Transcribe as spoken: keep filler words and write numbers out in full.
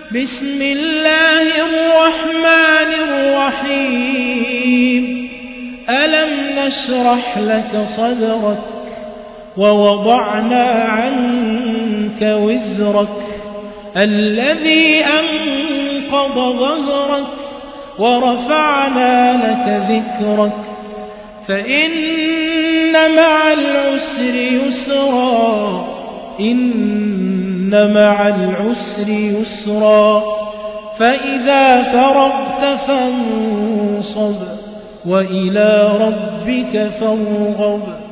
بسم الله الرحمن الرحيم ألم نشرح لك صدرك ووضعنا عنك وزرك الذي أنقض ظهرك ورفعنا لك ذكرك فإن مع العسر يسرا إن مع العسر يسرا فإذا فرغت فانصب وإلى ربك فارغب